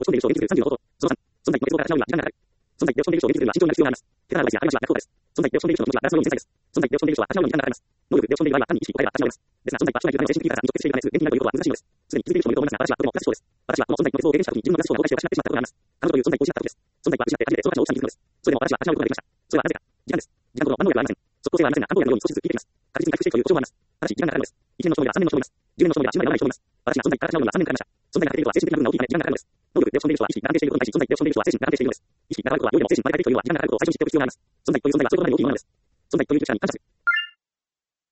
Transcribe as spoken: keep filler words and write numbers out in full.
ち込んでいる人を研究するさんじゅうのこと。そのさん、存在の結合から始まるには時間がかかる。存在で落ち込んでいる人を研究するには慎重な必要があります。手柄はや話は逆効果です。存在で落ち込んでいる人の気持ちはガラスのように繊細です。存在で落ち込んでいる人は話し合うのに時間がかかります。能力で落ち込んでいる場合は単に意識を変えれば話し合えます。ですが、存在は将来の精神的な精神的な熱、元気になるということは難しいのです。すでに気づいている人もいると思いますが、私はとても難しいそうです。私はこの存在の熱を経験した時に自分のガスを動かして失ってしまったことがあります。彼女という存在を失ったことです。存在は失って初めてその価値の大きさに気づくのです。それでも私は話し合うことができました。それはなぜか。時間です。時間との万能力はありません。即効性はありませんが、反動力のように少しずつ効いていきます。確実に回復していくという特徴もあります。ただし、時間がかかるのです。いちねんの人もいればさんねんの人もいます。じゅうねんの人もいれば死ぬまでやらない人もいます。私が存在から話し合うのにはさんねんかかりました。存在が欠けていることは精神的な部分が大きいため時間がかかるのです。能力で落ち込んでいる人は意識が安定していることに対し、存在で落ち込んでいる人は精神が安定しているのです。意識が変わることは良いでも精神が変えていくというのは時間がかかることを最初に知っておく必要があります。存在という存在はそれと同じに大きいものです。存在という力に感謝する。